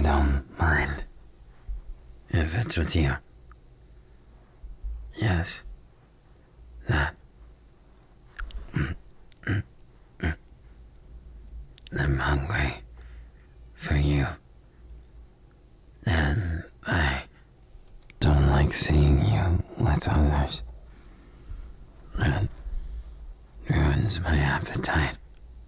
don't mind if it's with you. Yes, that. I'm hungry for you. And I don't like seeing you with others. It ruins my appetite.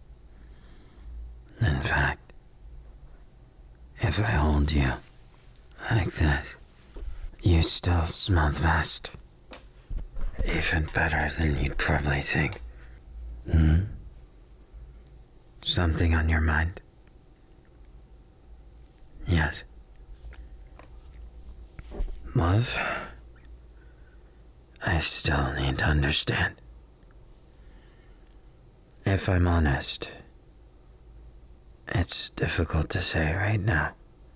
In fact, if I hold you like this, you still smell the best. Even better than you'd probably think. Something on your mind? Yes. Love? I still need to understand. If I'm honest, it's difficult to say right now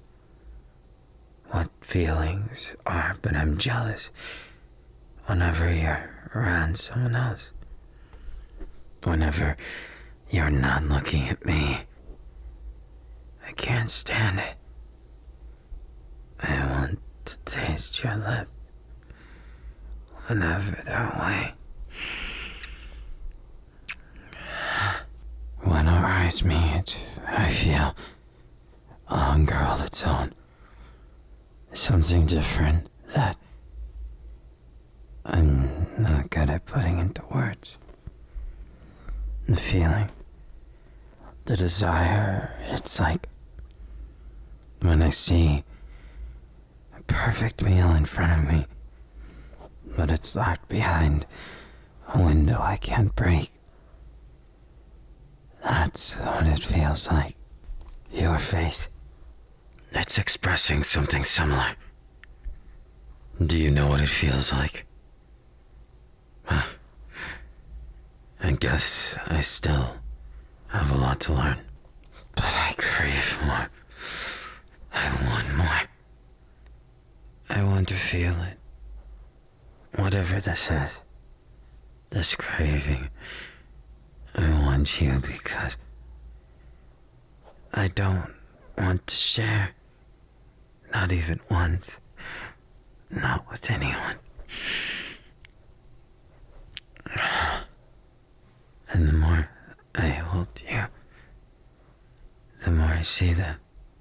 what feelings are, but I'm jealous whenever you're around someone else. Whenever you're not looking at me, I can't stand it. I want to taste your lip whenever they're away. When our eyes meet, I feel a hunger all its own. Something different that I'm not good at putting into words. The feeling, the desire, it's like when I see a perfect meal in front of me, but it's locked behind a window I can't break. That's what it feels like. Your face, it's expressing something similar. Do you know what it feels like? I guess I still have a lot to learn. But I crave more. I want more. I want to feel it. Whatever this is, this craving, I want you because I don't want to share. Not even once. Not with anyone. And the more I hold you, the more I see that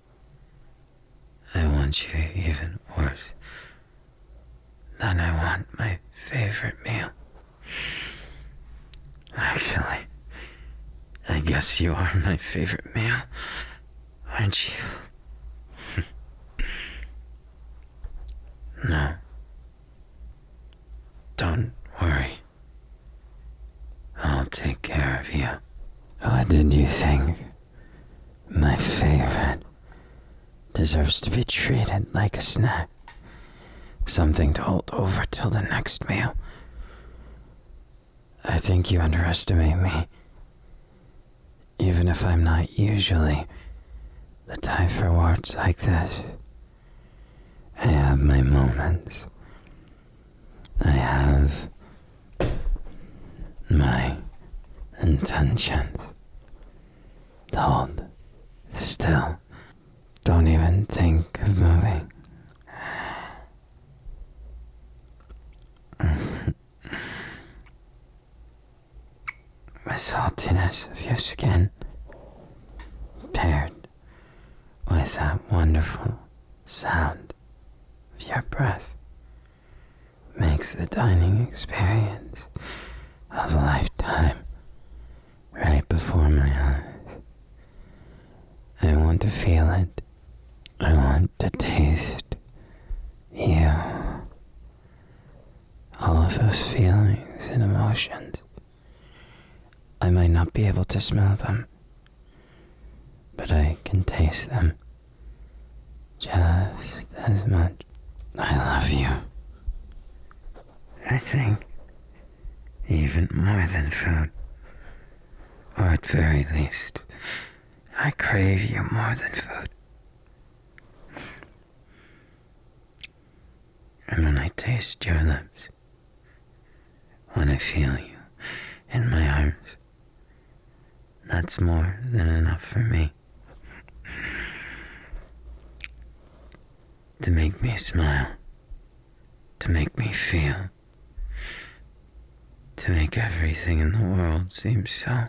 I want you even worse than I want my favorite meal. Actually, I guess you are my favorite meal, aren't you? No. Don't worry. I'll take care of you. What did you think? My favorite deserves to be treated like a snack. Something to hold over till the next meal. I think you underestimate me. Even if I'm not usually the type for words like this. I have my moments. I have my intentions. Hold still. Don't even think of moving. The saltiness of your skin paired with that wonderful sound of your breath makes the dining experience of a lifetime right before my eyes. I want to feel it. I want to taste you. All of those feelings and emotions. I might not be able to smell them, but I can taste them just as much. I love you. I think even more than food, or at very least, I crave you more than food. And when I taste your lips, when I feel you in my arms, that's more than enough for me. to make me smile, to make me feel, to make everything in the world seem so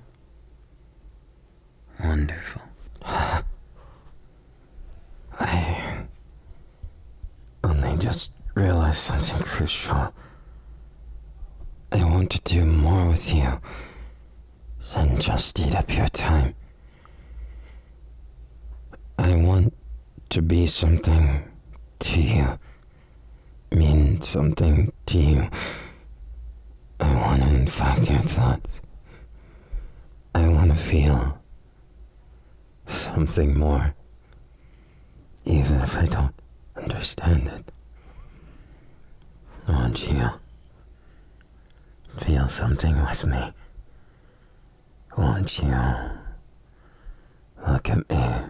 wonderful. I only just realized something crucial. I want to do more with you than just eat up your time. I want to be something to you, mean something to you. I want to infect your thoughts. I want to feel something more, even if I don't understand it. I want you to feel something with me. I want you to look at me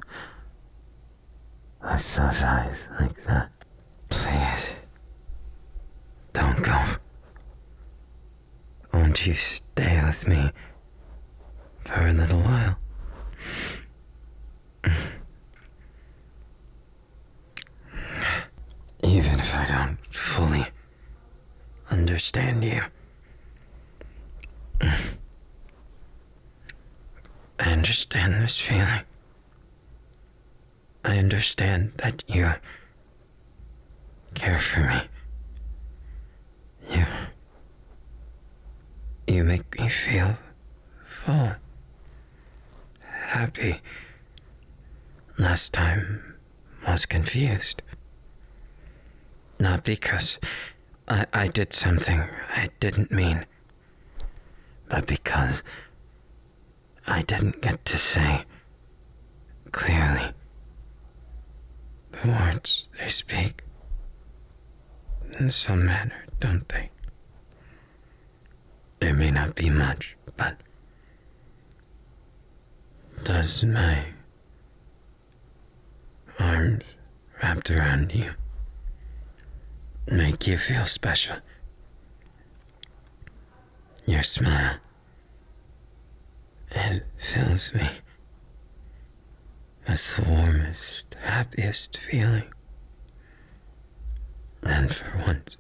with those eyes like that. Please, don't go. Won't you stay with me for a little while? Even if I don't fully understand you, I understand this feeling. I understand that you care for me. You make me feel full, happy. Last time I was confused. Not because I did something I didn't mean, but because I didn't get to say clearly the words they speak in some manner, don't they? There may not be much, but does my arms wrapped around you make you feel special? Your smile, it fills me with the warmest, happiest feeling. And for once,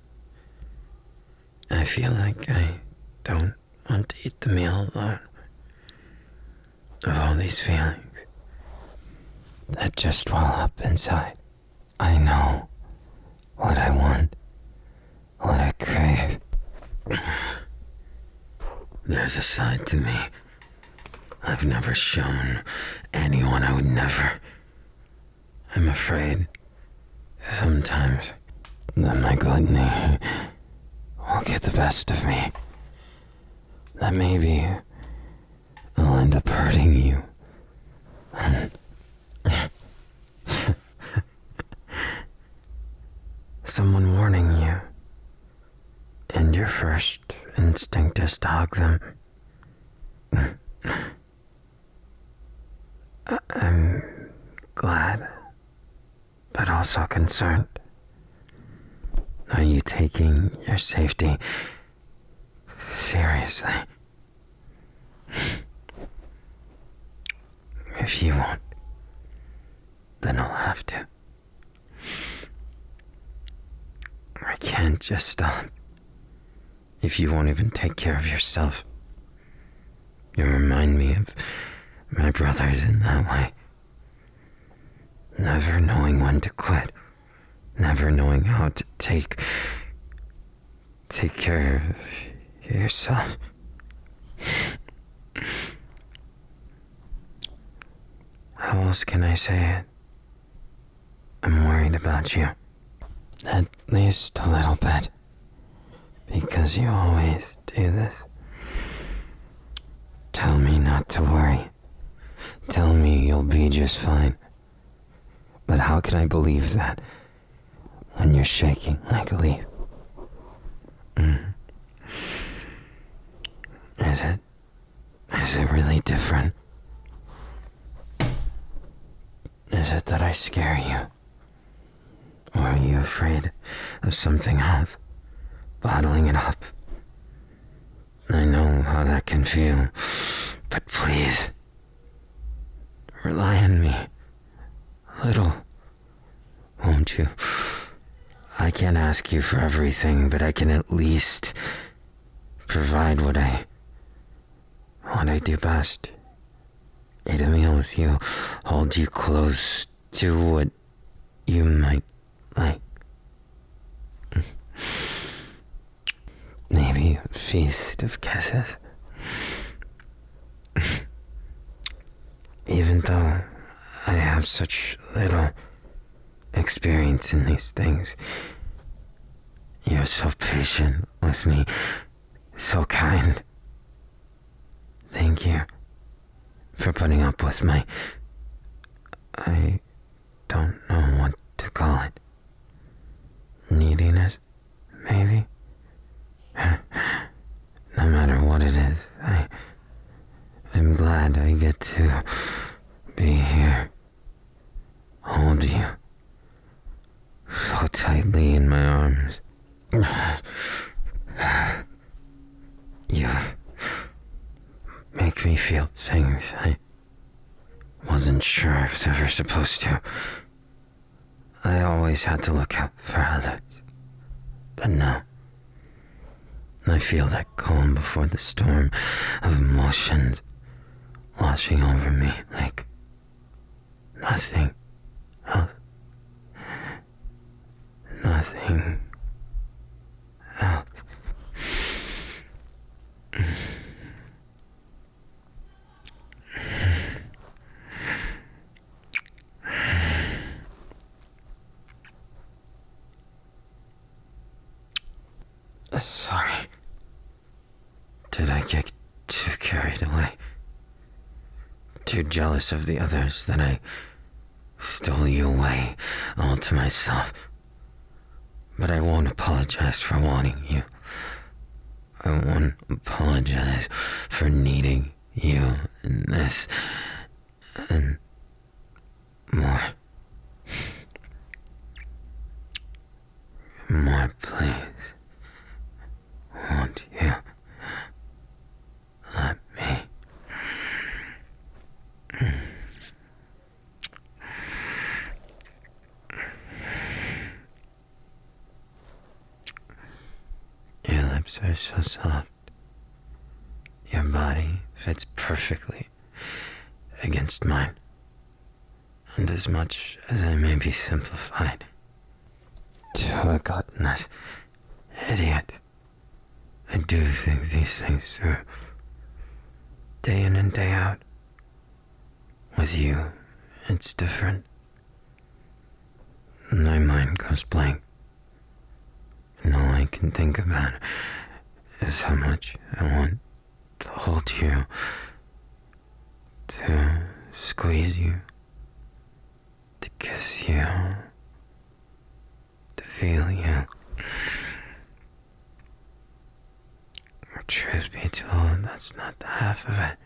I feel like I don't want to eat the meal alone. Of all these feelings that just well up inside, I know what I want, what I crave. There's a side to me I've never shown anyone. I would never. I'm afraid sometimes that my gluttony will get the best of me. That maybe I'll end up hurting you. Someone warning you, and your first instinct is to hug them. I'm glad, but also concerned. Are you taking your safety seriously? If you won't, then I'll have to. I can't just stop if you won't even take care of yourself. You remind me of my brothers in that way. Never knowing when to quit. Never knowing how to take care of yourself. How else can I say it? I'm worried about you. At least a little bit. Because you always do this. Tell me not to worry. Tell me you'll be just fine. But how can I believe that when you're shaking like a leaf? Is it really different? Is it that I scare you? Or are you afraid of something else? Bottling it up? I know how that can feel, but please, rely on me a little, won't you? I can't ask you for everything, but I can at least provide what I do best. Eat a meal with you, hold you close to what you might like. Maybe a feast of kisses. Even though I have such little experience in these things, you're so patient with me, so kind. Thank you for putting up with I don't know what to call it. Neediness, maybe? No matter what it is, I'm glad I get to be here, hold you so tightly in my arms. You make me feel things I wasn't sure I was ever supposed to. I always had to look out for others, but now I feel that calm before the storm of emotions washing over me like nothing else. Nothing else. Sorry. Did I get too carried away? Too jealous of the others that I stole you away all to myself? But I won't apologize for wanting you. I won't apologize for needing you in this and more. More, please. Won't you let me? Your lips are so soft. Your body fits perfectly against mine. And as much as I may be simplified to a gluttonous idiot, I do think these things through, day in and day out. With you, it's different. My mind goes blank, and all I can think about is how much I want to hold you, to squeeze you, to kiss you, to feel you. Truth be told, that's not the half of it.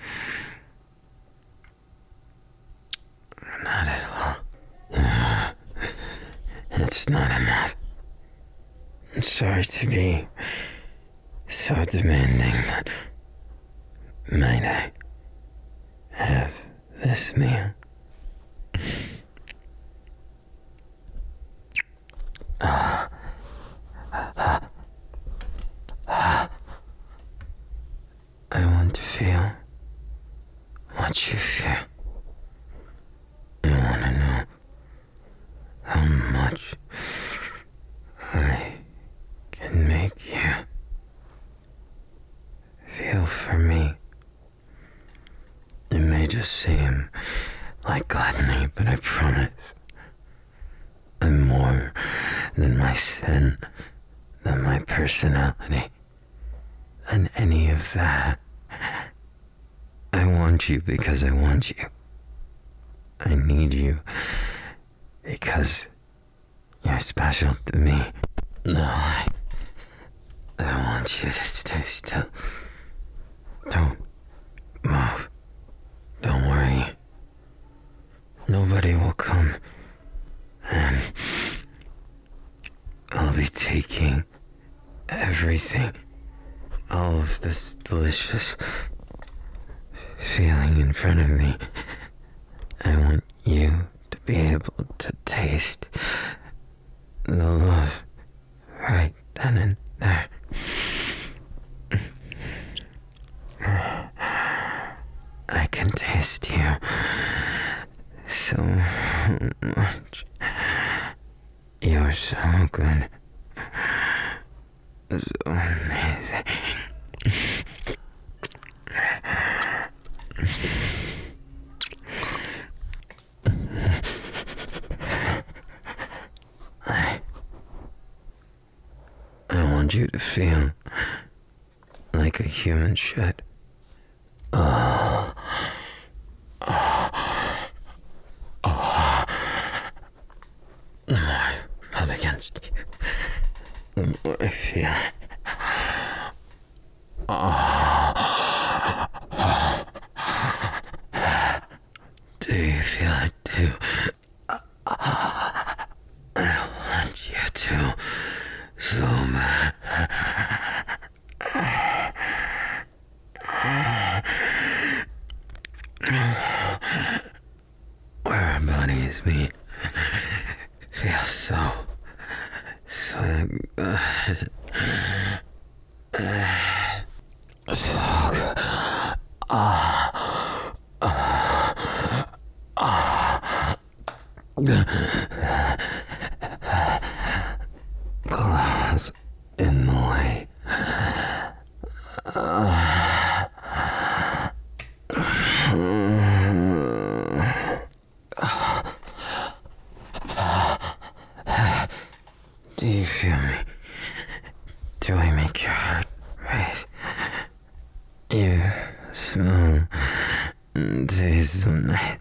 Not at all. It's not enough. I'm sorry to be so demanding, but might I have this meal? I want to feel what you feel. I want to know how much I can make you feel for me. It may just seem like gluttony, but I promise I'm more than my sin, than my personality, than any of that. I want you because I want you. I need you because you're special to me. No, I want you to stay still. Don't move. Don't worry. Nobody will come, and I'll be taking everything, all of this delicious feeling in front of me. I want you to be able to taste the love right then and there. I can taste you so much. You're so good. So amazing. I want you to feel like a human should. The more I rub against you, the more I feel it. Do you feel it too? I want you to so bad. Where our bodies meet feels so good. So good. Clouds in the way. Do you feel me? Do I make your heart race? You smell and taste so nice.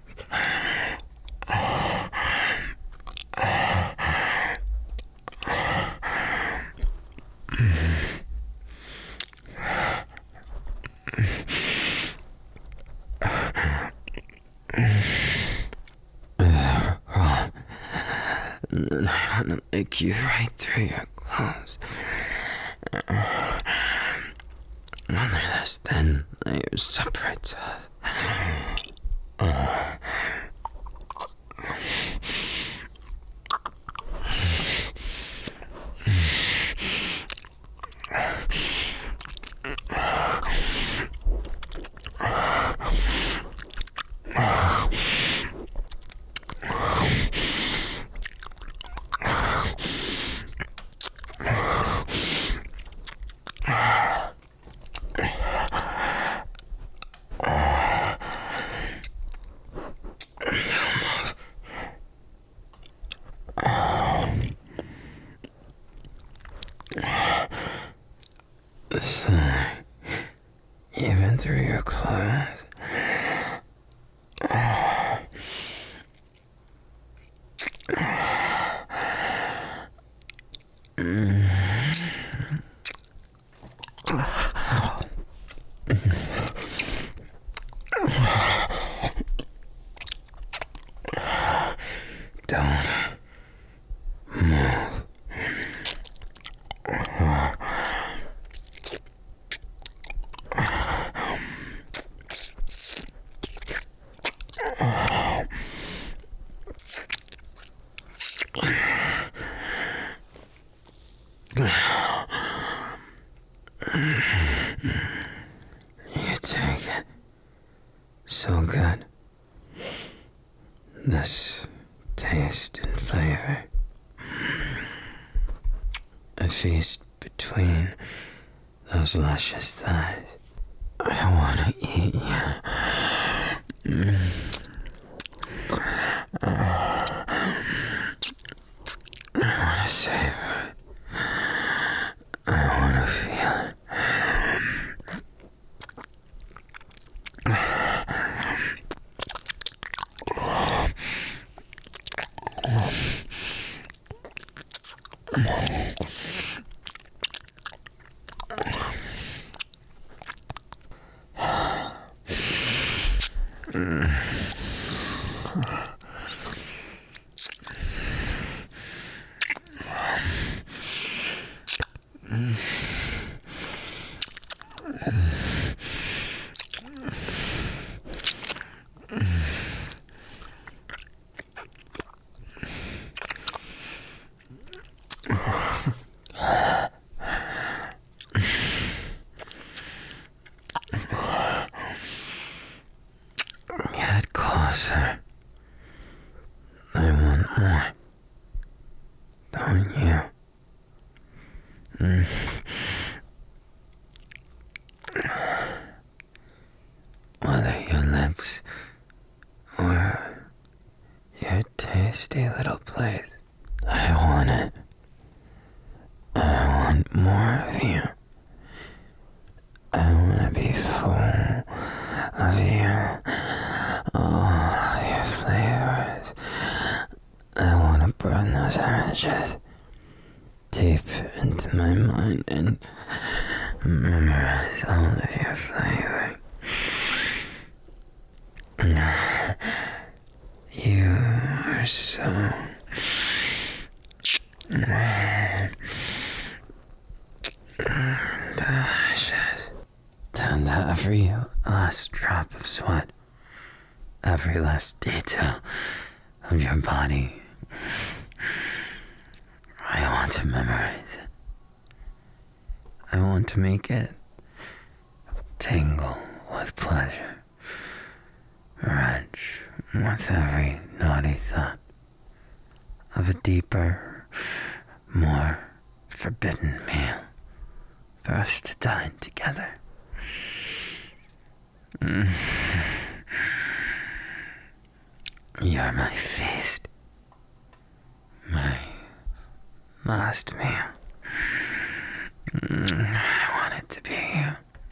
And I want to lick you right through your clothes. Under this thin layer separates us. So, even through your clothes. Don't move. You take it so good. This taste and flavor. A feast between those luscious thighs. I wanna eat you. I wanna savor it. I wanna feel it. want you. Whether your lips or your tasty little place, I want it. I want more of you. I want to be full of you. All your flavors. I want to burn those images deep into my mind and memorize all of your flavors. You are so delicious. Down to every last drop of sweat, every last detail of your body. I want to memorize it. I want to make it tingle with pleasure, wrench with every naughty thought of a deeper, more forbidden meal for us to dine together. You're my feast, my last meal. I want it to be you.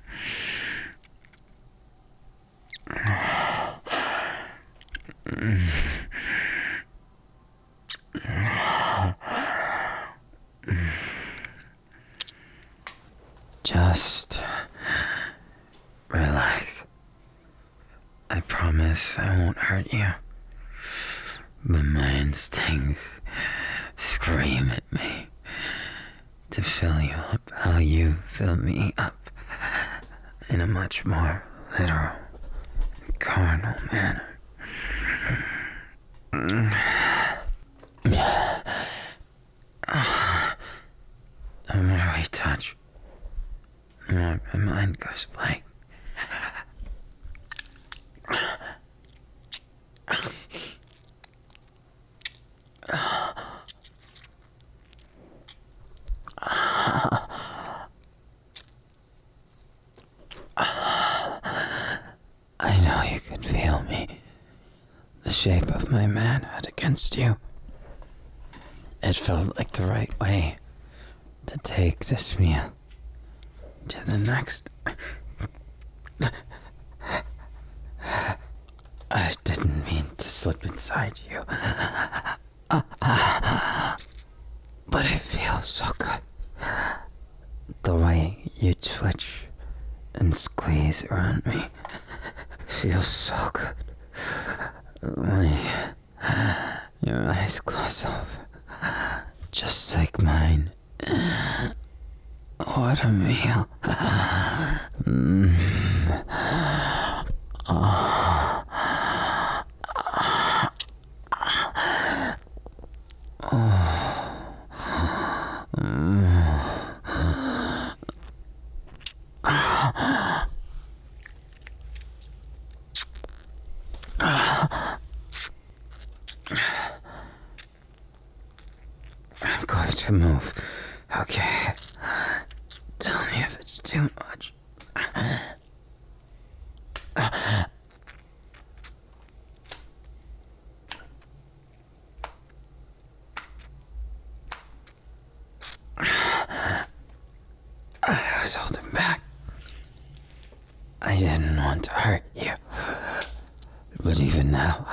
Just relax. I promise I won't hurt you. But my instincts scream at me to fill you up how you fill me up in a much more literal, carnal manner. The more we touch, the more my mind goes blank. I know you can feel me, the shape of my manhood against you. It felt like the right way to take this meal to the next. I didn't mean to slip inside you. But it feels so good. The way you twitch and squeeze around me feels so good. Your eyes close over, just like mine. What a meal. I'm going to move. Okay. Tell me if it's too much. I was holding back. I didn't want to hurt you. But even now,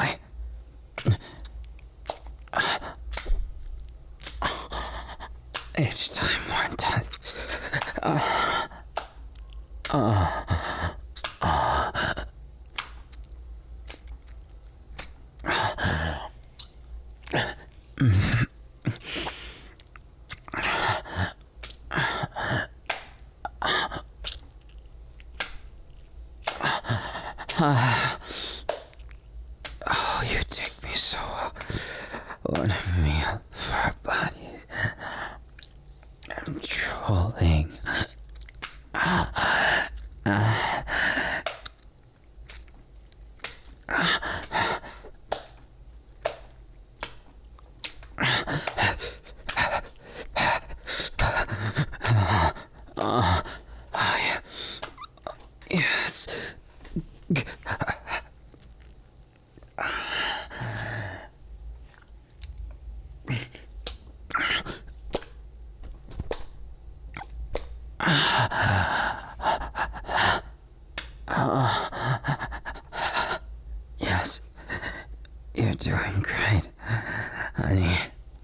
each time more intense. Oh, you take me so well. What a meal for our bodies. I'm trolling. doing great, honey.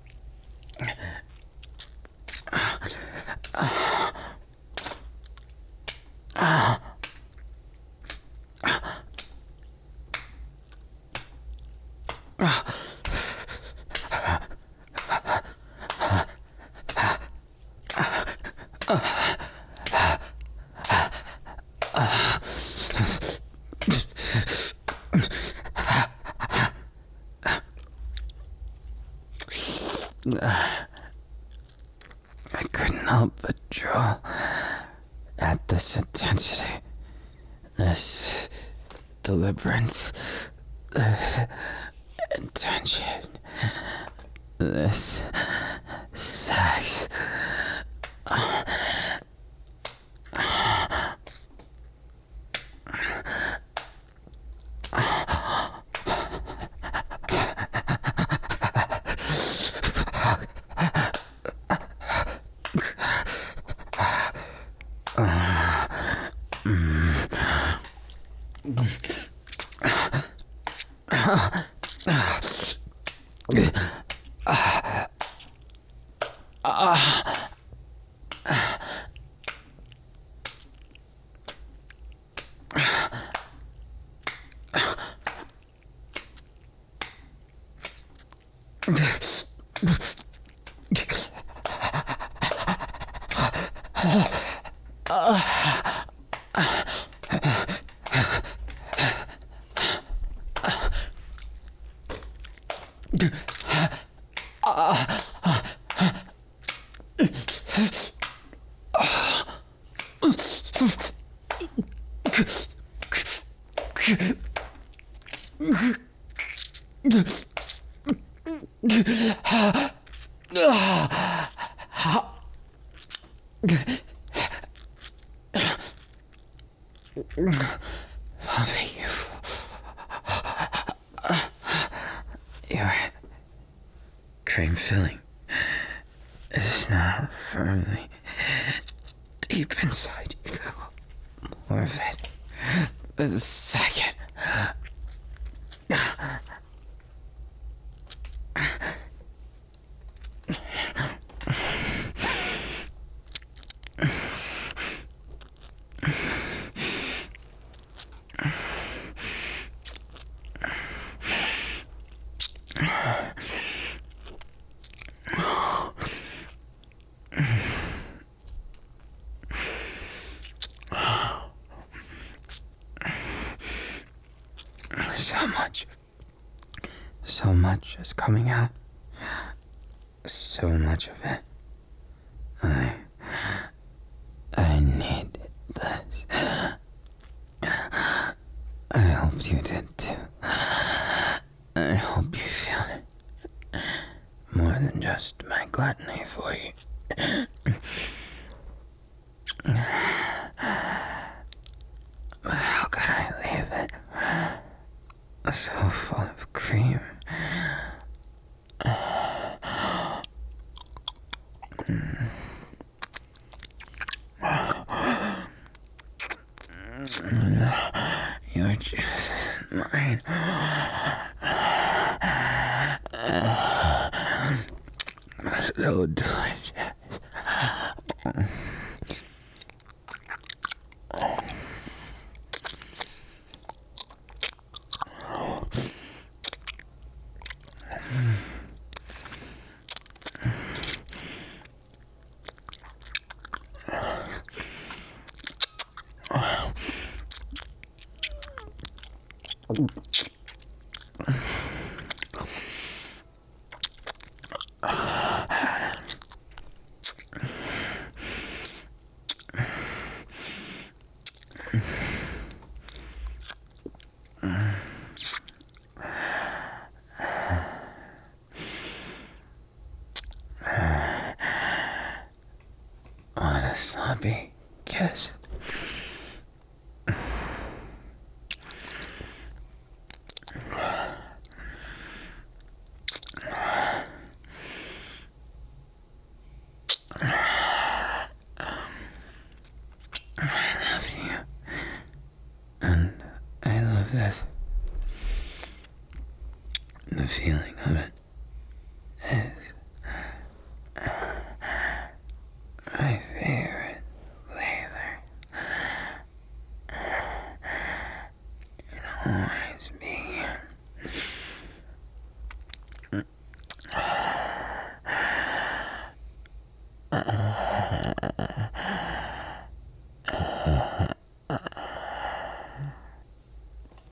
I couldn't help but draw at this intensity, this deliverance, this intention, this sex. Your cream filling is now firmly deep inside you. More of it. The second. So much is coming out. So much of it. I need this. I hope you did too. I hope you feel it. More than just my gluttony for you. How could I leave it? So full of cream. You're just mine. So delicious. What a sloppy kiss. feeling